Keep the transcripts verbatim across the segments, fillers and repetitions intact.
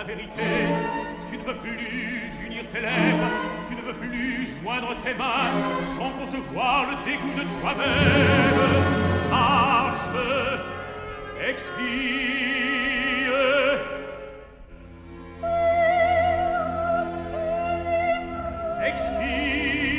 vérité. Tu ne peux plus unir tes lèvres, tu ne peux plus joindre tes mains sans concevoir le dégoût de toi-même. Marche, expire. Expire.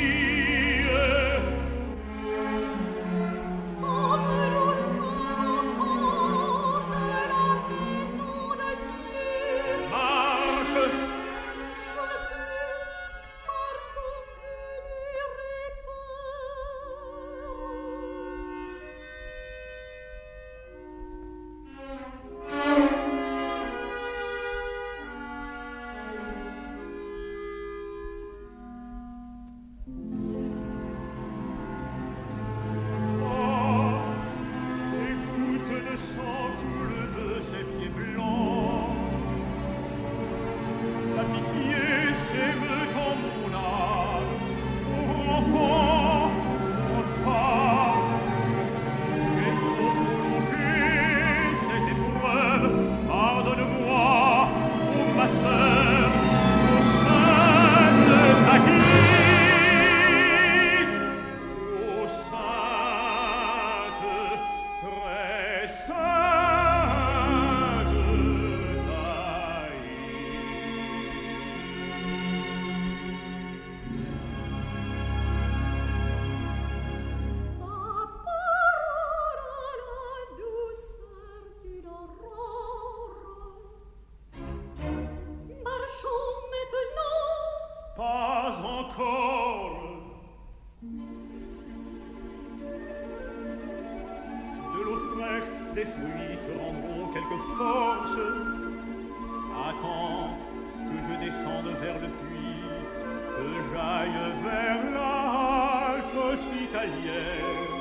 Des fruits te rendront quelque force. Attends que je descende vers le puits, que j'aille vers la halte hospitalière.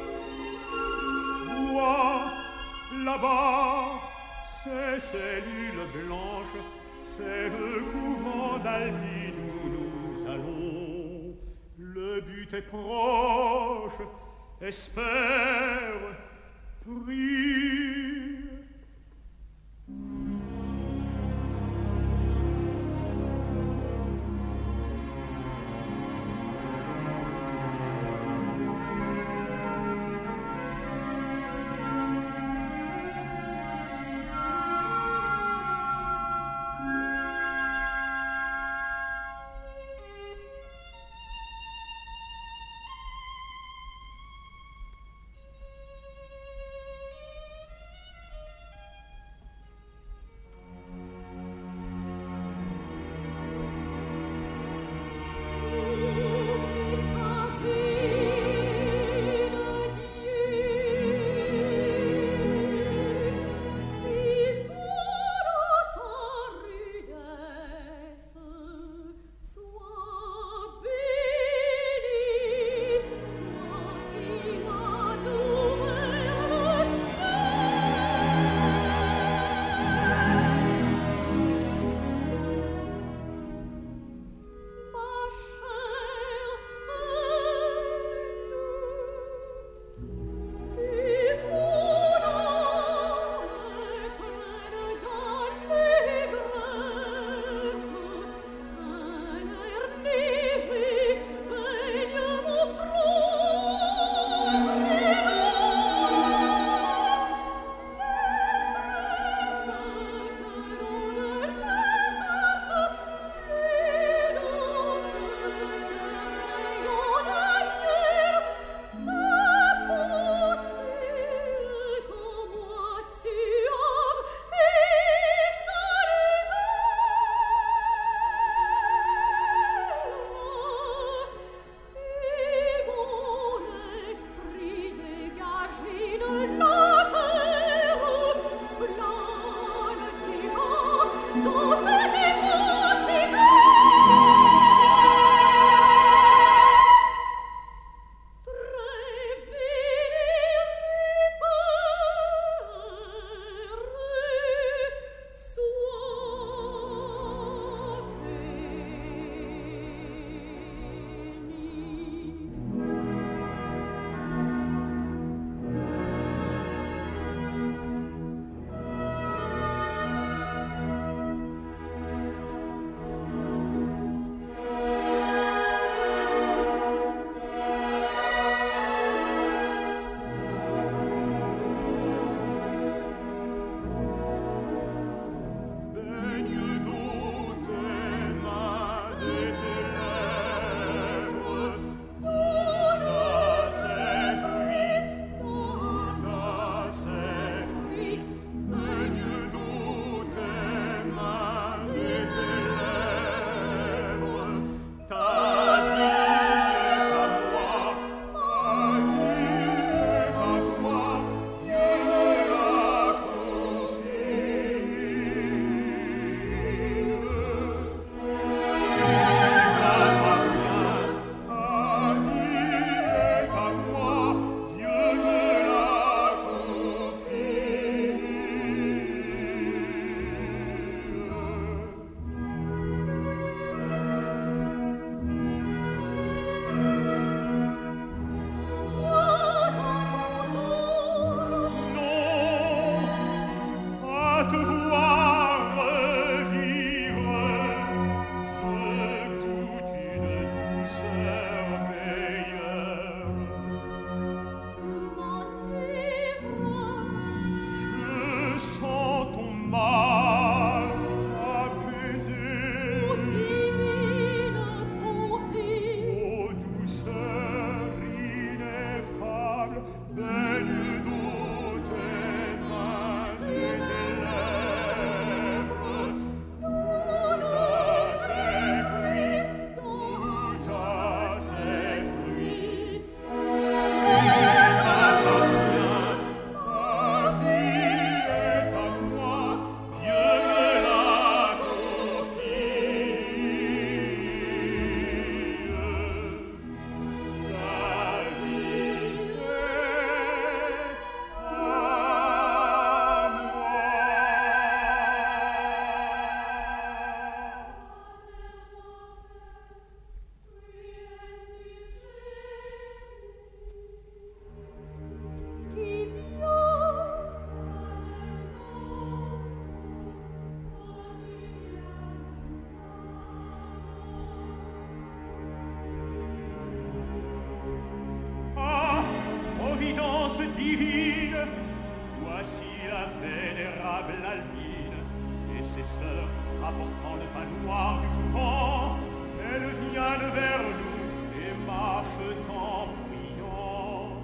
Vois, là-bas, ces cellules blanches, c'est le couvent d'Albine où nous allons. Le but est proche, espère, prie. divine. Voici la vénérable Albine et ses sœurs rapportant le pain noir du couvent. Elles viennent vers nous et marchent en priant.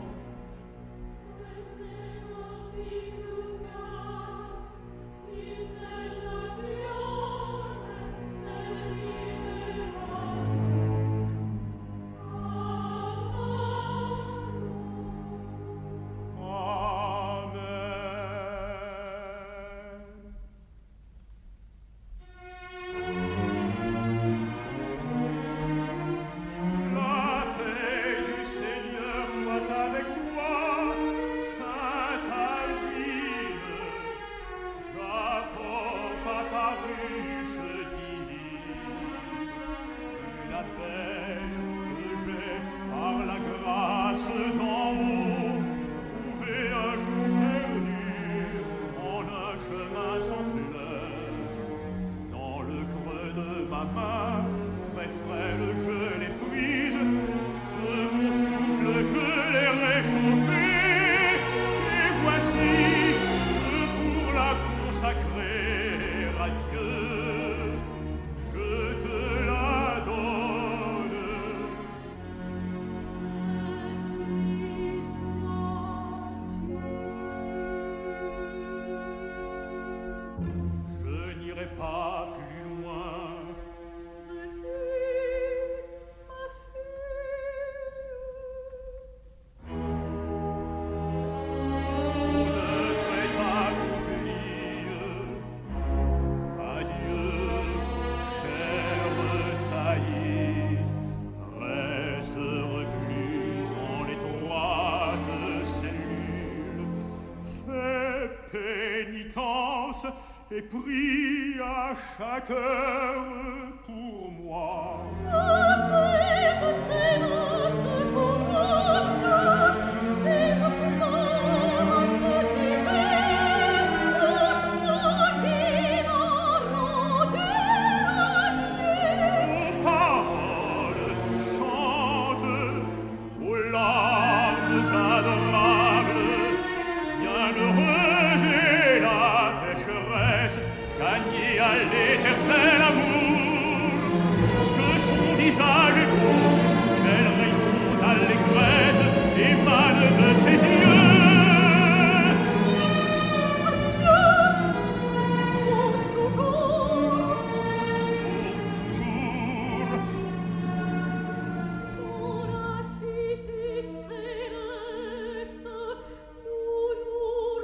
Et prie à chaque heure pour moi. Apaise tes mains pour moi, et je pleure te quitter, toi qui m'as rendu adieu. Aux paroles touchantes, aux larmes adorables, bienheureuse est la pécheresse gagnée à l'éternel amour. Que son visage est beau, quel rayon d'allégresse émane de ses yeux. Pour toujours, Pour toujours, pour la cité céleste, où nous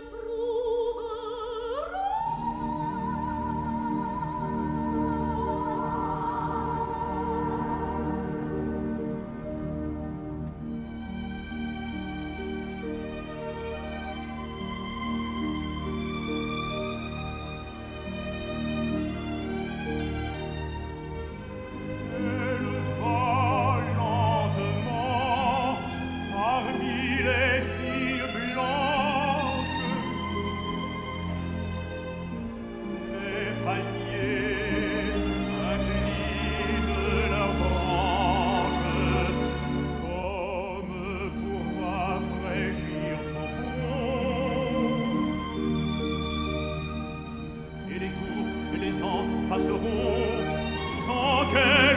elle va lentement parmi les filles blanches. Les palmiers inclinent leurs branches comme pour rafraîchir son front. Et les jours et les ans passeront sans qu'elle